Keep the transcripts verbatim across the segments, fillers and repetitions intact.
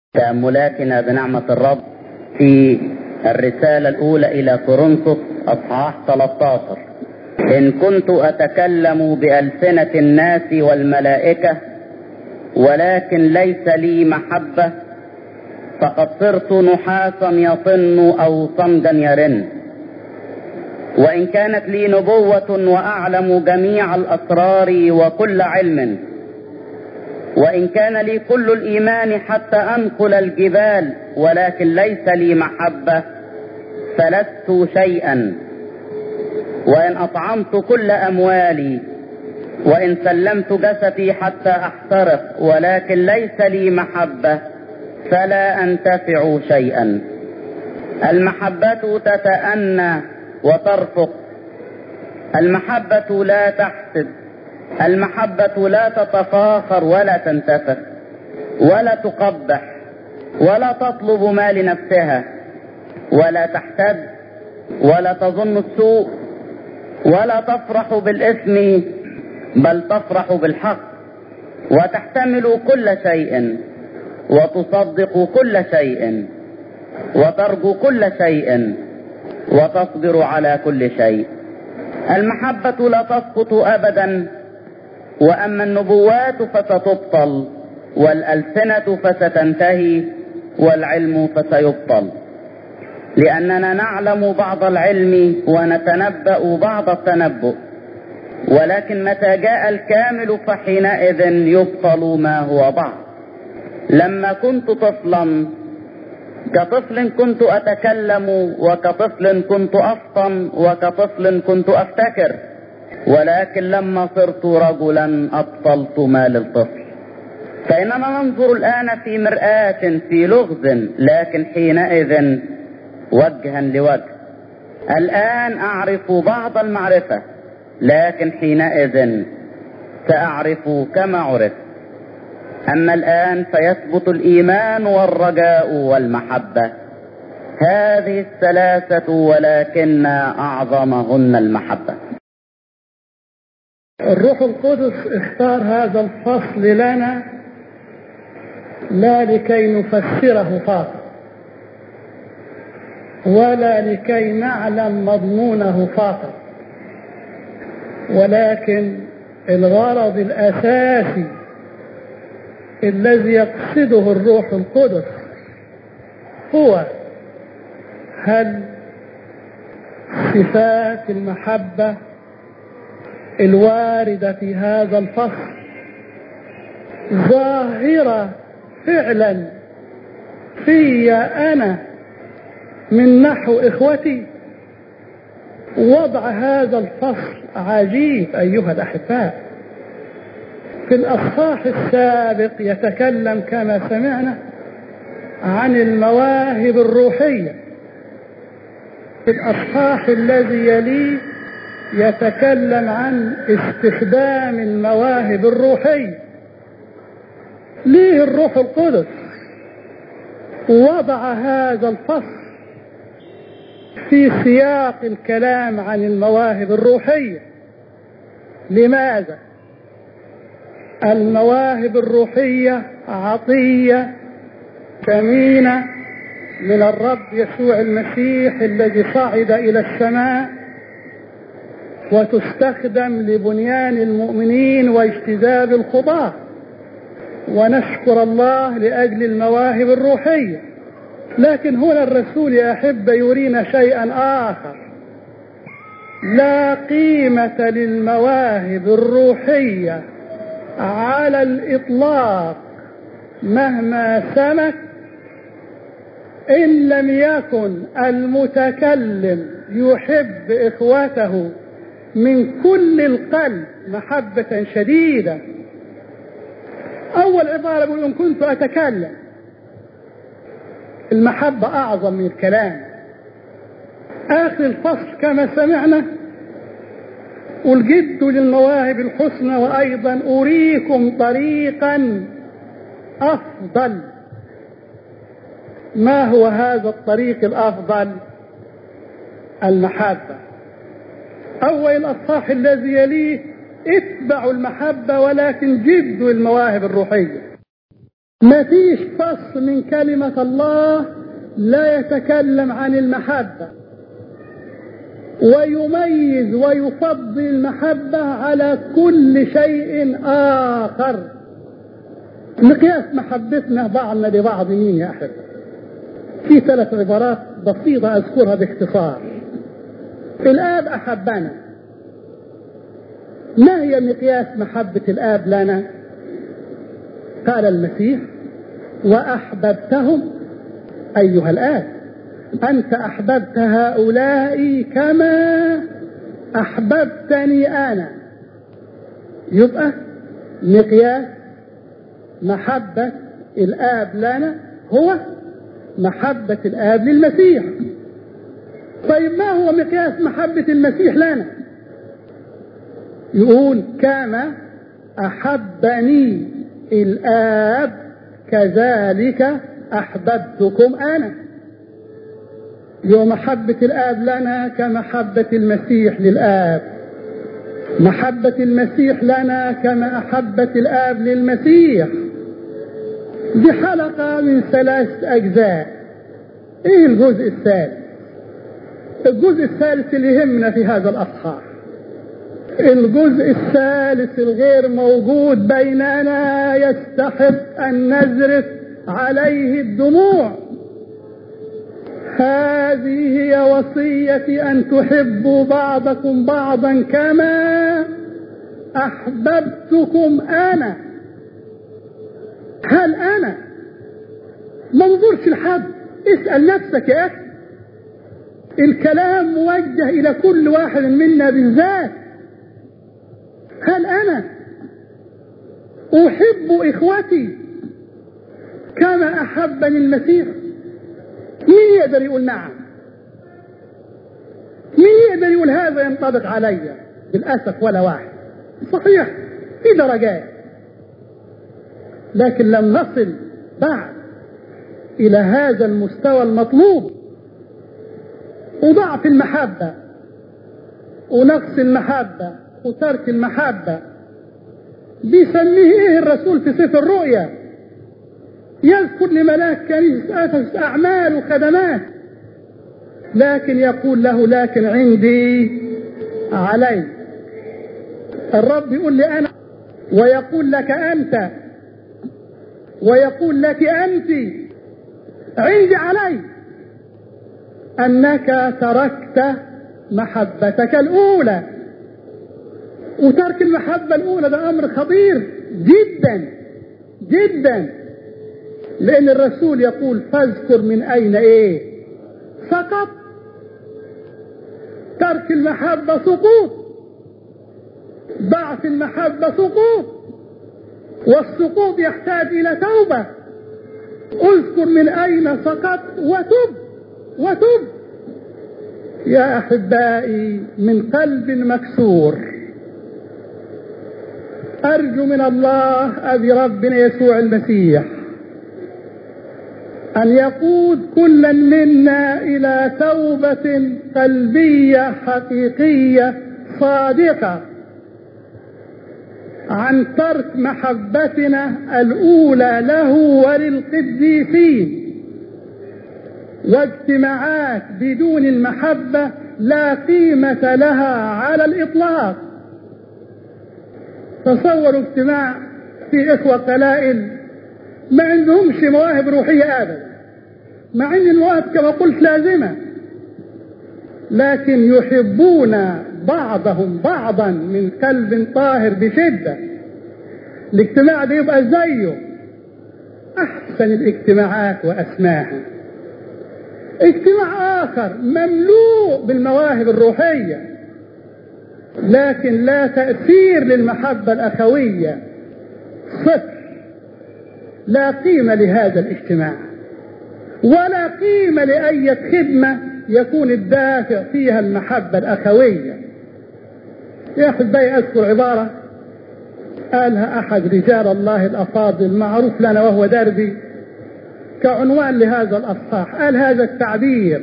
تأملاتنا بنعمة الرب في الرسالة الأولى إلى كورنثوس أصحاح ثلاثة عشر. إن كنت أتكلم بألسنة الناس والملائكة ولكن ليس لي محبة فقد صرت نحاسا يطن أو صمدا يرن. وإن كانت لي نبوة وأعلم جميع الأسرار وكل علم، وإن كان لي كل الإيمان حتى أنقل الجبال ولكن ليس لي محبة فلست شيئا. وإن أطعمت كل أموالي وإن سلمت جسدي حتى أحترق ولكن ليس لي محبة فلا أنتفع شيئا. المحبة تتأنى وترفق، المحبة لا تحسد، المحبة لا تتفاخر ولا تنتفخ ولا تقبح ولا تطلب ما لنفسها ولا تحتد ولا تظن السوء ولا تفرح بالإثم بل تفرح بالحق، وتحتمل كل شيء وتصدق كل شيء وترجو كل شيء وتصبر على كل شيء. المحبة لا تسقط أبدا، وأما النبوات فستبطل والألسنة فستنتهي والعلم فسيبطل، لأننا نعلم بعض العلم ونتنبأ بعض التنبؤ، ولكن متى جاء الكامل فحينئذ يبطل ما هو بعض. لما كنت طفلا كطفل كنت أتكلم، وكطفل كنت أفطن، وكطفل كنت أفتكر، ولكن لما صرت رجلا أبطلت ما للطفل. فإننا ننظر الآن في مرآة في لغز، لكن حينئذ وجها لوجه. الآن أعرف بعض المعرفة، لكن حينئذ سأعرف كما عرفت. أما الآن فيثبت الإيمان والرجاء والمحبة، هذه الثلاثة ولكن أعظمهن المحبة. الروح القدس اختار هذا الفصل لنا لا لكي نفسره فقط ولا لكي نعلم مضمونه فقط، ولكن الغرض الأساسي الذي يقصده الروح القدس هو هل صفات المحبة الواردة في هذا الفصل ظاهرة فعلا في أنا من نحو إخوتي. وضع هذا الفصل عجيب أيها الأحباء. في الأصحاح السابق يتكلم كما سمعنا عن المواهب الروحية، في الأصحاح الذي يليه يتكلم عن استخدام المواهب الروحية. ليه الروح القدس وضع هذا الفصل في سياق الكلام عن المواهب الروحية؟ لماذا؟ المواهب الروحية عطية ثمينة من الرب يسوع المسيح الذي صعد إلى السماء، وتستخدم لبنيان المؤمنين واجتذاب الخطاة، ونشكر الله لأجل المواهب الروحية. لكن هنا الرسول يا أحبة يرينا شيئا آخر. لا قيمة للمواهب الروحية على الإطلاق مهما سمت إن لم يكن المتكلم يحب إخوته من كل القلب محبة شديدة. أول عبارة يقول إن كنت أتكلم، المحبة أعظم من الكلام. آخر الفصل كما سمعنا والجد للمواهب الحسنى وأيضا أريكم طريقا أفضل. ما هو هذا الطريق الأفضل؟ المحبة. أول الأصحاح الذي يليه اتبعوا المحبة ولكن جدوا المواهب الروحية. ما فيش فصل من كلمة الله لا يتكلم عن المحبة ويميز ويفضل المحبة على كل شيء آخر. مقياس محبتنا بعضنا لبعض مين يا أحب؟ في ثلاث عبارات بسيطة أذكرها باختصار. الآب أحبنا. ما هي مقياس محبة الآب لنا؟ قال المسيح: وأحببتهم أيها الآب، أنت أحببت هؤلاء كما أحببتني أنا. يبقى مقياس محبة الآب لنا هو محبة الآب للمسيح. طيب ما هو مقياس محبة المسيح لنا؟ يقول: كما أحبني الآب كذلك أحببتكم أنا. يوم محبة الآب لنا كمحبة المسيح للآب، محبة المسيح لنا كما أحبة الآب للمسيح. دي حلقة من ثلاث أجزاء. إيه الجزء الثالث؟ الجزء الثالث اللي يهمنا في هذا الأصحاح، الجزء الثالث الغير موجود بيننا، يستحق أن نذرف عليه الدموع. هذه هي وصيتي، أن تحبوا بعضكم بعضا كما أحببتكم أنا. هل أنا ما انظرش لحد؟ اسأل نفسك يا أخي. الكلام موجه إلى كل واحد منا بالذات. هل أنا أحب إخوتي كما أحبني المسيح؟ مين يقدر يقول نعم؟ مين يقدر يقول هذا ينطبق علي؟ بالأسف ولا واحد. صحيح في درجات، لكن لم نصل بعد إلى هذا المستوى المطلوب. وضعف المحبة ونقص المحبة وترك المحبة بيسميه ايه الرسول في سفر الرؤيا؟ يذكر لملاك كنيسة أفسس أعمال وخدمات، لكن يقول له: لكن عندي علي. الرب يقول لي أنا، ويقول لك أنت، ويقول لك أنت: عندي علي أنك تركت محبتك الأولى. وترك المحبة الأولى ده أمر خطير جدا جدا، لأن الرسول يقول: فاذكر من أين إيه سقط. ترك المحبة سقوط، ضعف المحبة سقوط، والسقوط يحتاج إلى توبة. اذكر من أين سقط وتب وتب. يا أحبائي، من قلب مكسور أرجو من الله أبي ربنا يسوع المسيح أن يقود كلا منا إلى توبة قلبية حقيقية صادقة عن ترك محبتنا الأولى له وللقديسين. واجتماعات بدون المحبة لا قيمة لها على الإطلاق. تصوروا اجتماع في إخوة قلائل ما عندهمش مواهب روحية أبدا، مع أن المواهب كما قلت لازمة، لكن يحبون بعضهم بعضا من قلب طاهر بشدة. الاجتماع ده يبقى زيه أحسن الاجتماعات وأسماها. اجتماع آخر مملوء بالمواهب الروحية، لكن لا تأثير للمحبة الأخوية، صفر. لا قيمة لهذا الاجتماع، ولا قيمة لأي خدمة يكون الدافع فيها المحبة الأخوية. يا أحبائي، أذكر عبارة قالها أحد رجال الله الأفاضل معروف لنا وهو دربي كعنوان لهذا الأصحاح. قال هذا التعبير: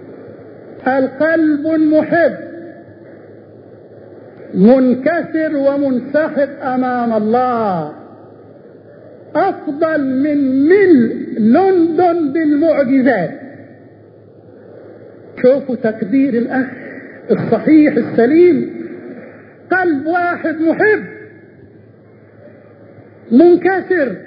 القلب محب منكسر ومنسحق أمام الله. أفضل من ملء لندن بالمعجزات. شوفوا تقدير الأخ الصحيح السليم، قلب واحد محب منكسر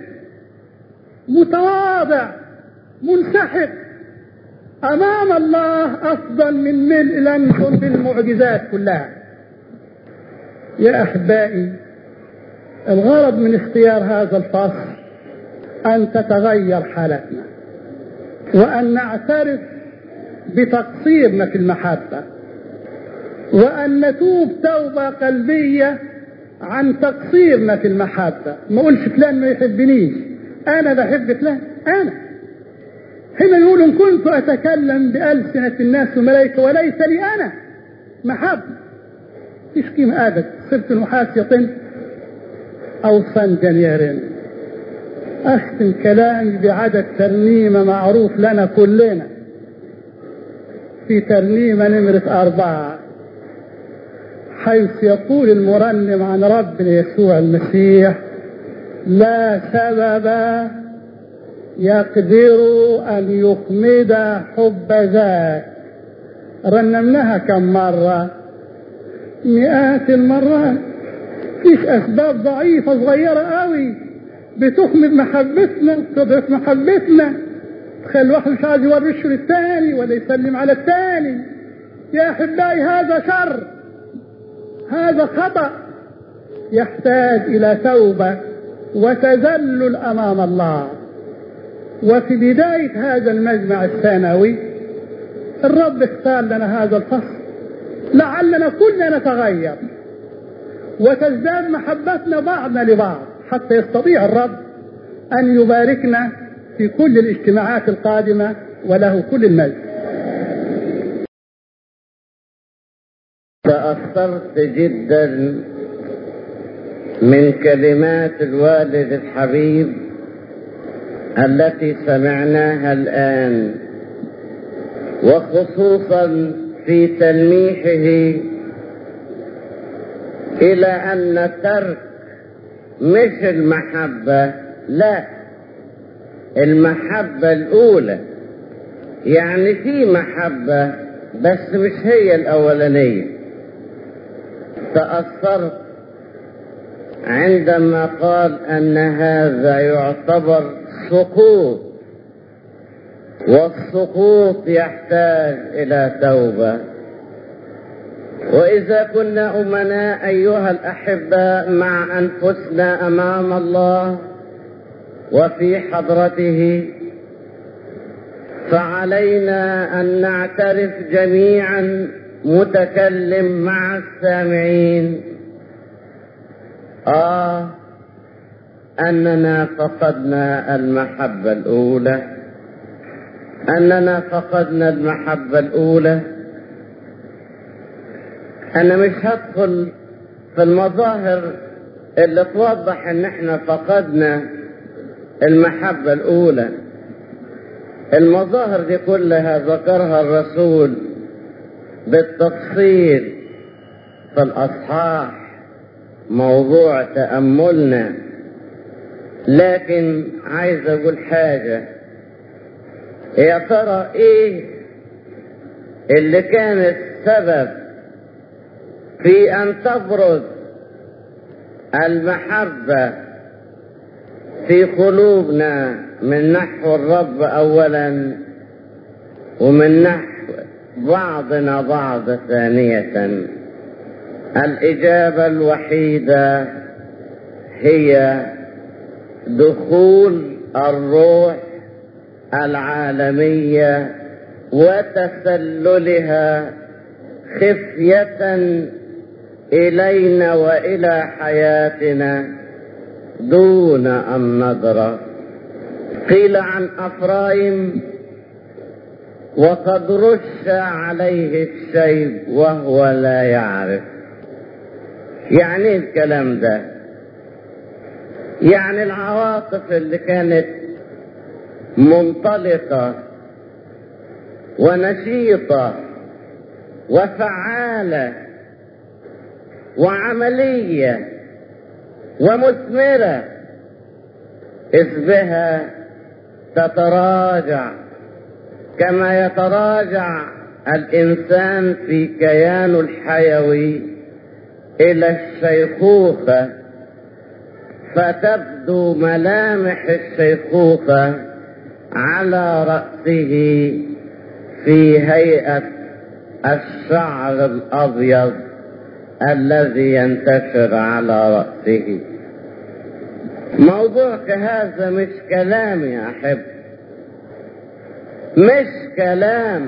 متواضع منسحق أمام الله أفضل من ملء لندن بالمعجزات كلها. يا أحبائي، الغرض من اختيار هذا الفصل أن تتغير حالتنا، وأن نعترف بتقصيرنا في المحبة، وأن نتوب توبة قلبية عن تقصيرنا في المحبة. ما أقولش فلان ما يحبنيش، أنا بحب فلان. أنا هنا يقول إن كنت أتكلم بألسنة الناس والملائكة وليس لي أنا محبة، فيش قيمة أبدا. صرت محاسية أو صنجنيرين. أختم كلامي بعدد ترنيمة معروف لنا كلنا، في ترنيمة نمرة أربعة، حيث يقول المرنم عن ربنا يسوع المسيح: لا سبب يقدر أن يخمد حب ذاك. رنمناها كم مرة؟ مئات المرات. فيش أسباب ضعيفة صغيرة قوي بتخمد محبتنا، تضعف محبتنا، تخلي الواحد مش عايز يورشه للتاني ولا يسلم على التاني. يا أحبائي، هذا شر، هذا خطأ يحتاج إلى توبة وتذلل أمام الله. وفي بداية هذا المجمع الثانوي الرب اختار لنا هذا الفصل لعلنا كلنا نتغير وتزداد محبتنا بعضنا لبعض، حتى يستطيع الرب أن يباركنا في كل الاجتماعات القادمة، وله كل المجد. تأثرت جدا من كلمات الوالد الحبيب التي سمعناها الآن، وخصوصا في تلميحه إلى أن الترك مش المحبة، لا، المحبة الأولى. يعني في محبة بس مش هي الأولانية. تأثرت عندما قال أن هذا يعتبر سقوط، والسقوط يحتاج إلى توبة. وإذا كنا أمناء أيها الأحباء مع أنفسنا أمام الله وفي حضرته، فعلينا أن نعترف جميعا متكلم مع السامعين آه أننا فقدنا المحبة الأولى، أننا فقدنا المحبة الأولى. أنا مش هدخل في المظاهر اللي توضح أن احنا فقدنا المحبة الأولى. المظاهر دي كلها ذكرها الرسول بالتفصيل في الأصحاح موضوع تأملنا، لكن عايز أقول حاجة. يا ترى إيه اللي كان السبب في أن تبرز المحبة في قلوبنا من نحو الرب أولا، ومن نحو بعضنا بعض ثانية؟ الإجابة الوحيدة هي دخول الروح العالمية وتسللها خفية إلينا وإلى حياتنا دون أن ندرى. قيل عن أفرايم: وقد رش عليه الشيب وهو لا يعرف. يعني ايه الكلام ده؟ يعني العواطف اللي كانت منطلقة ونشيطة وفعالة وعملية ومثمرة إذ بها تتراجع كما يتراجع الإنسان في كيانه الحيوي إلى الشيخوخة، فتبدو ملامح الشيخوخة على رأسه في هيئة الشعر الأبيض الذي ينتشر على رأسه. موضوع كهذا مش كلام يا أحب، مش كلام.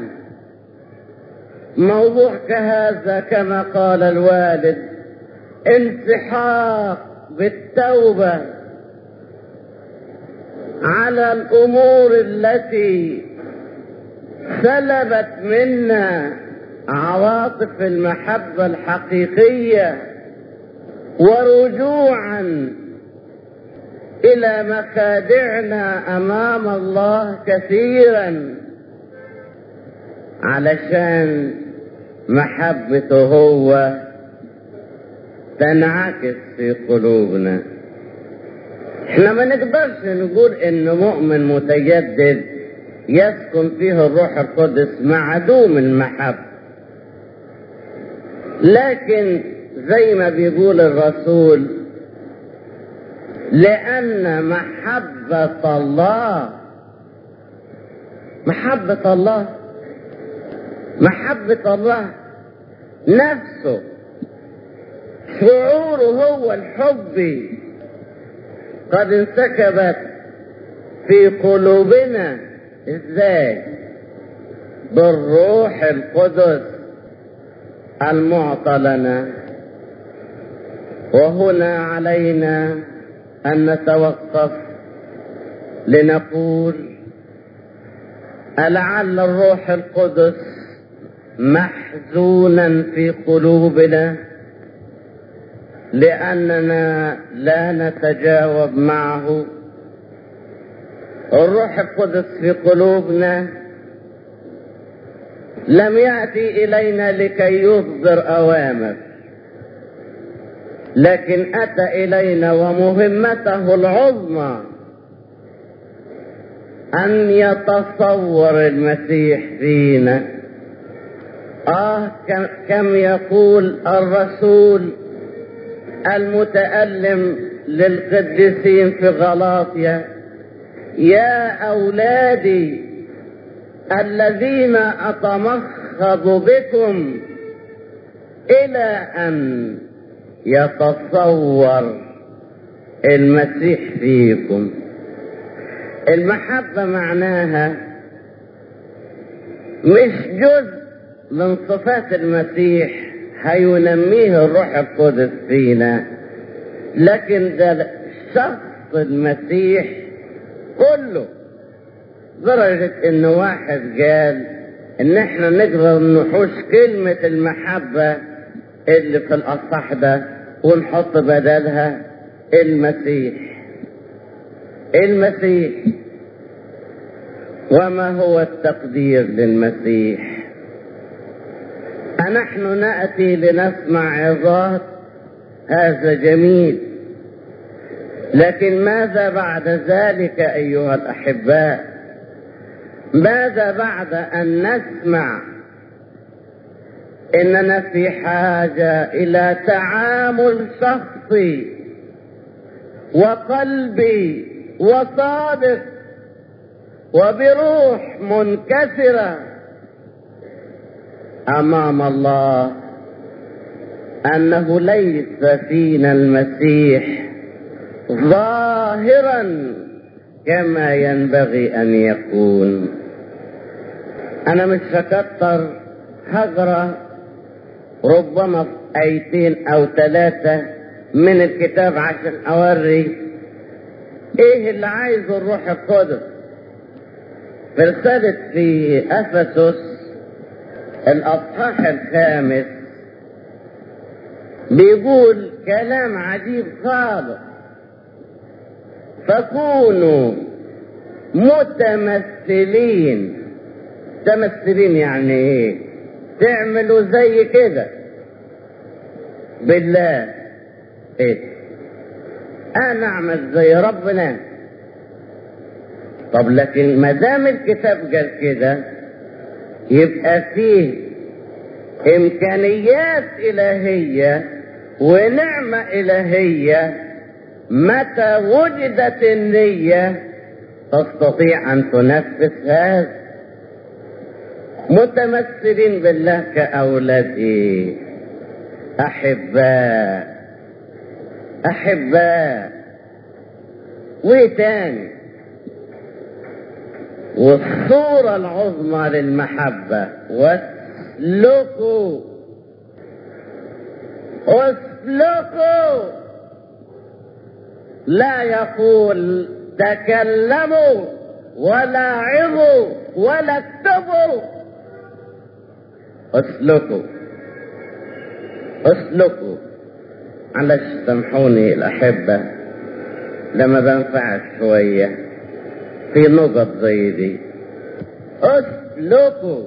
موضوع كهذا كما قال الوالد انسحاق بالتوبة على الأمور التي سلبت منا عواطف المحبة الحقيقية، ورجوعا إلى مخادعنا أمام الله كثيرا علشان محبته هو تنعكس في قلوبنا. احنا ما نقدرش نقول ان مؤمن متجدد يسكن فيه الروح القدس معدوم المحبة، لكن زي ما بيقول الرسول لأن محبة الله محبة الله محبة الله نفسه، شعوره هو الحب قد انسكبت في قلوبنا. ازاي؟ بالروح القدس المعطى لنا. وهنا علينا أن نتوقف لنقول ألعل الروح القدس محزونا في قلوبنا لأننا لا نتجاوب معه؟ الروح القدس في قلوبنا لم يأتي إلينا لكي يصدر أوامر، لكن أتى إلينا ومهمته العظمى أن يتصور المسيح فينا. آه كم يقول الرسول المتألم للقديسين في غلاطيا: يا أولادي الذين أتمخض بكم إلى أن يتصور المسيح فيكم. المحبة معناها مش جزء من صفات المسيح هينميه الروح القدس فينا، لكن ده شخص المسيح كله، درجة ان واحد قال ان احنا نقدر نحوش كلمة المحبة اللي في الاصح ده ونحط بدلها المسيح. المسيح. وما هو التقدير للمسيح؟ أنحن نأتي لنسمع عظات، هذا جميل، لكن ماذا بعد ذلك أيها الأحباء؟ ماذا بعد أن نسمع إننا في حاجة إلى تعامل شخصي وقلبي وصادق وبروح منكسرة أمام الله، أنه ليس فينا المسيح ظاهرا كما ينبغي أن يكون. أنا مش هكتر، هقرأ ربما آيتين أو ثلاثة من الكتاب عشان أوري إيه اللي عايزه الروح القدس. في رسالة في أفسس الأصحاح الخامس بيقول كلام عجيب خالص: فكونوا متمثلين. تمثلين يعني ايه؟ تعملوا زي كده بالله. ايه؟ انا اعمل زي ربنا؟ طب لكن ما دام الكتاب قال كده يبقى فيه امكانيات الهيه ونعمه الهيه، متى وجدت النيه تستطيع ان تنفذ هذا. متمثلين بالله كاولاد ايه؟ احباء احباء. وايه تاني؟ والصورة العظمى للمحبة، واسلكوا اسلكوا، لا يقول تكلموا ولا عظوا ولا اكتبوا، اسلكوا اسلكوا. معلش سامحوني الأحبة لما بنفعل شوية في نقط زي دي. اسلكوا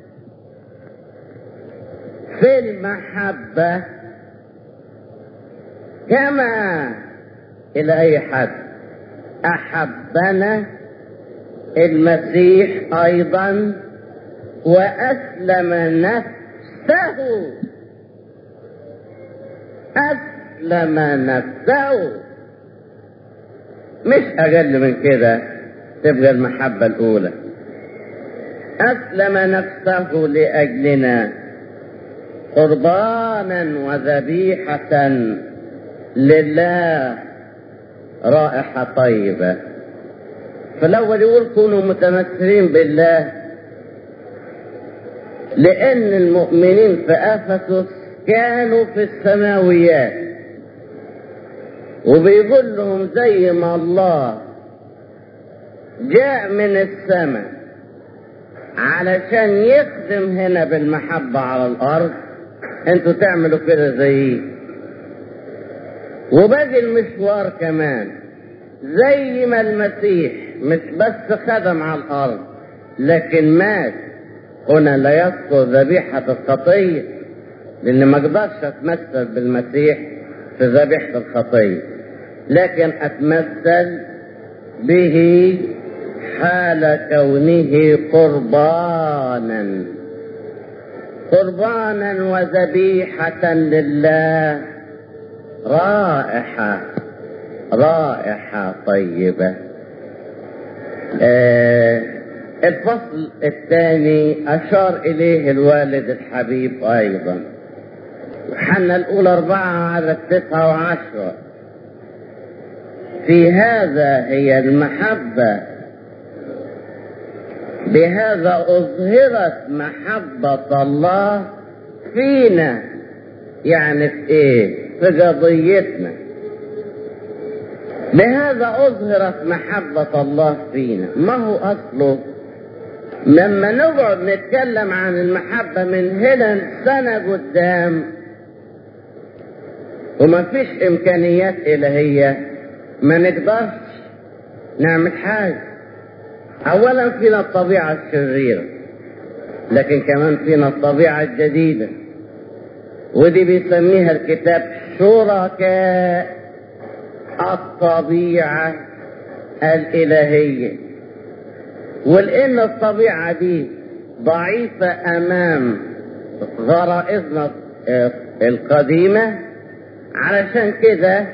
في المحبة كما إلى أي حد أحبنا المسيح أيضا وأسلم نفسه. أسلم نفسه، مش أقل من كده تبقى المحبة الأولى. أسلم نفسه لأجلنا قربانا وذبيحة لله رائحة طيبة. فالأول يقول كونوا متمثلين بالله، لأن المؤمنين في أفسس كانوا في السماويات، وبيقول لهم زي ما الله جاء من السماء علشان يخدم هنا بالمحبة على الأرض، انتوا تعملوا كده زيه. وباقي المشوار كمان زي ما المسيح مش بس خدم على الأرض لكن مات. هنا لا يذكر ذبيحة الخطية، لأن ما اقدرش أتمثل بالمسيح في ذبيحة الخطية، لكن أتمثل به حال كونه قربانا قربانا وذبيحة لله رائحة رائحة طيبة. آه الفصل الثاني أشار إليه الوالد الحبيب أيضا، يوحنا الأولى أربعة على تسعة وعشرة. في هذا هي المحبة، بهذا أظهرت محبة الله فينا. يعني في إيه؟ في قضيتنا. بهذا أظهرت محبة الله فينا. ما هو أصله؟ لما نقعد نتكلم عن المحبة من هنا سنة قدام وما فيش إمكانيات إلهية، ما نقدرش نعمل حاجة. أولا فينا الطبيعة الشريرة، لكن كمان فينا الطبيعة الجديدة، ودي بيسميها الكتاب شركاء الطبيعة الإلهية. ولأن الطبيعة دي ضعيفة أمام غرائزنا القديمة، علشان كده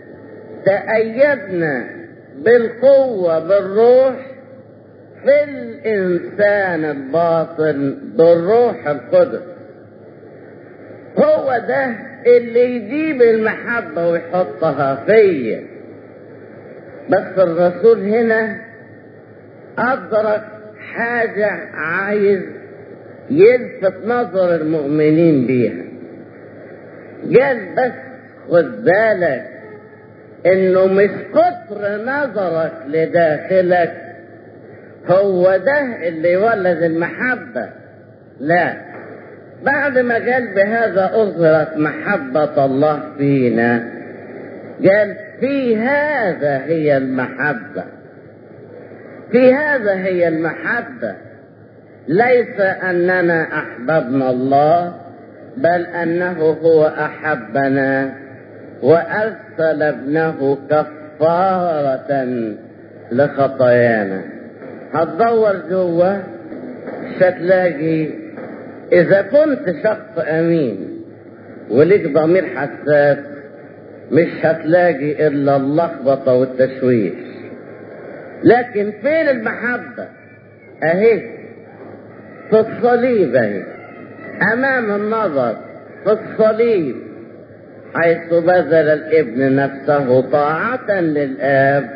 تأيدنا بالقوة بالروح في الإنسان الباطن بالروح القدس. هو ده اللي يجيب المحبة ويحطها فيا. بس الرسول هنا أدرك حاجة عايز يلفت نظر المؤمنين بيها. قال بس خد بالك انه مش كتر نظرك لداخلك هو ده اللي يولد المحبة، لا. بعد ما قال بهذا أظهرت محبة الله فينا، قال في هذا هي المحبة. في هذا هي المحبة، ليس أننا أحببنا الله، بل أنه هو أحبنا وأرسل ابنه كفارة لخطايانا. هتدور جوه مش هتلاقي. اذا كنت شخص امين وليك ضمير حساس مش هتلاقي الا اللخبطه والتشويش. لكن فين المحبه؟ اهي في الصليب، اهي امام النظر في الصليب، حيث بذل الابن نفسه طاعة للآب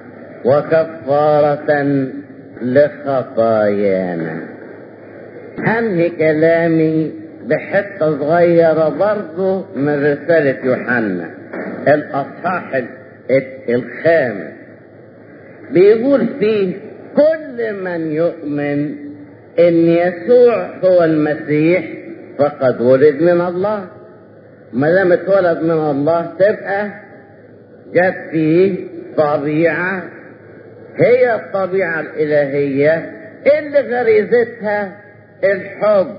وكفارة لخطايانا. أنهي كلامي بحتة صغيرة برضه من رسالة يوحنا الأصحاح الخامس، بيقول فيه كل من يؤمن إن يسوع هو المسيح فقد ولد من الله. ما دام اتولد من الله تبقى جت فيه طبيعة هي الطبيعة الإلهية اللي غريزتها الحب.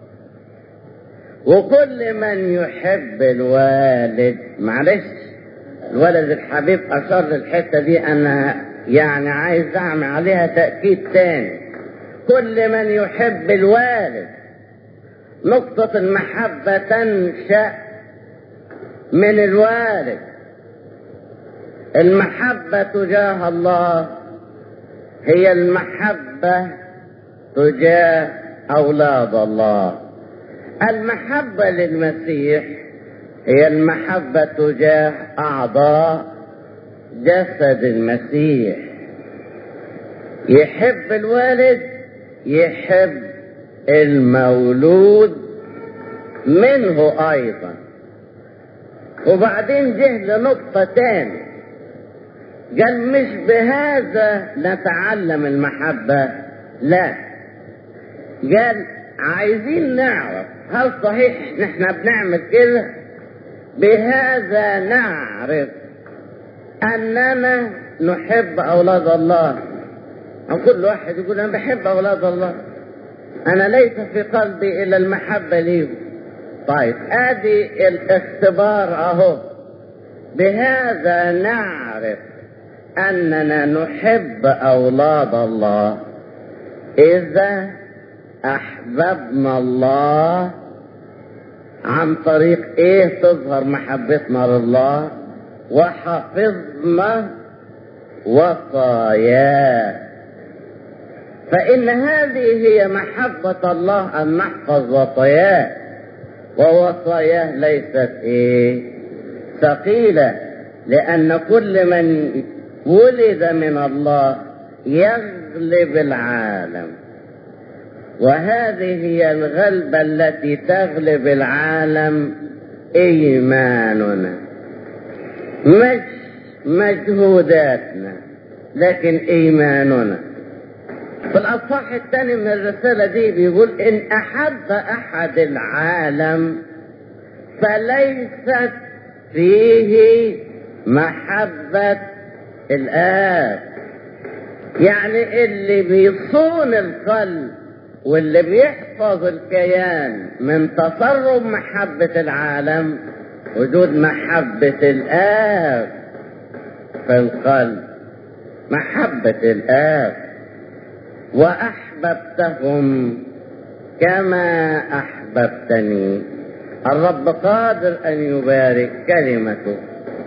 وكل من يحب الوالد، معلش الولد الحبيب أشار للحتة دي، أنا يعني عايز أعمل عليها تأكيد تاني. كل من يحب الوالد، نقطة المحبة تنشأ من الوالد. المحبة تجاه الله هي المحبة تجاه أولاد الله. المحبة للمسيح هي المحبة تجاه أعضاء جسد المسيح. يحب الوالد يحب المولود منه أيضا. وبعدين جه لنقطة تاني، قال مش بهذا نتعلم المحبة، لا، قال عايزين نعرف هل صحيح نحن بنعمل كده. بهذا نعرف أننا نحب أولاد الله. أو كل واحد يقول أنا بحب أولاد الله، أنا ليس في قلبي إلا المحبة ليهم. طيب ادي الاختبار اهو. بهذا نعرف اننا نحب اولاد الله اذا احببنا الله. عن طريق ايه تظهر محبتنا لله؟ وحفظنا وصاياه. فان هذه هي محبة الله، ان نحفظ وصاياه. ووصاياه ليست ايه ثقيلة، لان كل من ولد من الله يغلب العالم. وهذه هي الغلبة التي تغلب العالم، ايماننا، مش مجهوداتنا لكن ايماننا. في الأصحاح الثاني من الرسالة دي بيقول إن أحب أحد العالم فليست فيه محبة الآب. يعني اللي بيصون القلب واللي بيحفظ الكيان من تسرب محبة العالم وجود محبة الآب في القلب، محبة الآب. وأحببتهم كما أحببتني. الرب قادر أن يبارك كلمته.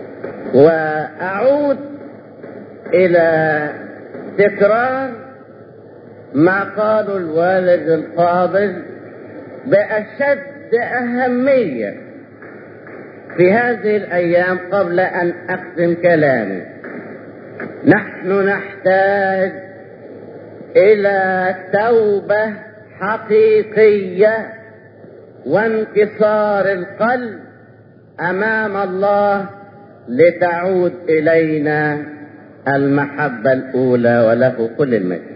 وأعود إلى تكرار ما قاله الوالد الفاضل بأشد أهمية في هذه الأيام قبل أن أختم كلامي. نحن نحتاج إلى توبة حقيقية وانكسار القلب أمام الله لتعود إلينا المحبة الأولى، وله كل المجد.